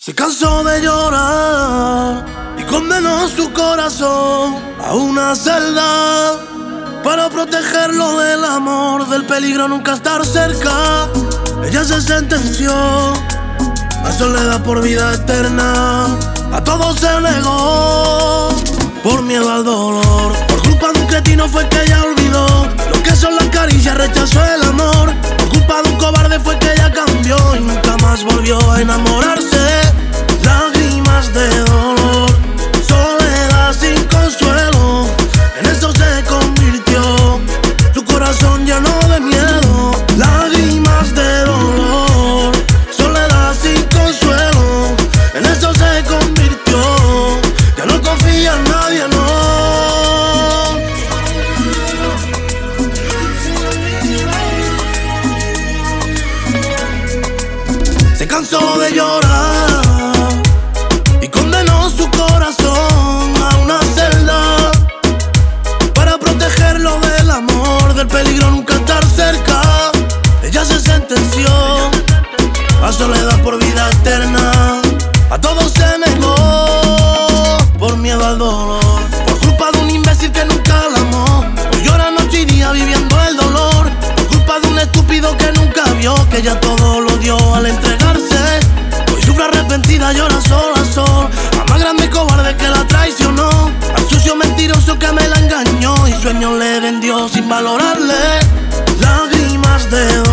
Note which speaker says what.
Speaker 1: Se cansó de llorar y condenó su corazón a una celda para protegerlo del amor, del peligro nunca estar cerca. Ella se sentenció a soledad por vida eterna. A todo se negó por miedo al dolor. Por culpa de un cretino fue que ella olvidó lo que son las caricias, rechazó el amor. Por culpa de un cobarde fue que ella cambió y nunca más volvió a enamorarse. Lágrimas de dolor, soledad sin consuelo, en eso se convirtió su corazón lleno de miedo. Lágrimas de dolor, soledad sin consuelo, en eso se convirtió. Ya no confía en nadie, no. Se cansó de llorar y condenó su corazón a una celda para protegerlo del amor, del peligro nunca estar cerca. Ella se sentenció a soledad por vida eterna. A todo se negó por miedo al dolor. Por culpa de un imbécil que nunca la amó, hoy llora noche y día viviendo el dolor. Por culpa de un estúpido que nunca vio que ella todo lo dio al entregarse. Hoy sufre arrepentida, llora sola a sol. A más grande cobarde que la traicionó, al sucio mentiroso que me la engañó y sueños le vendió sin valorarle. Lágrimas de dolor,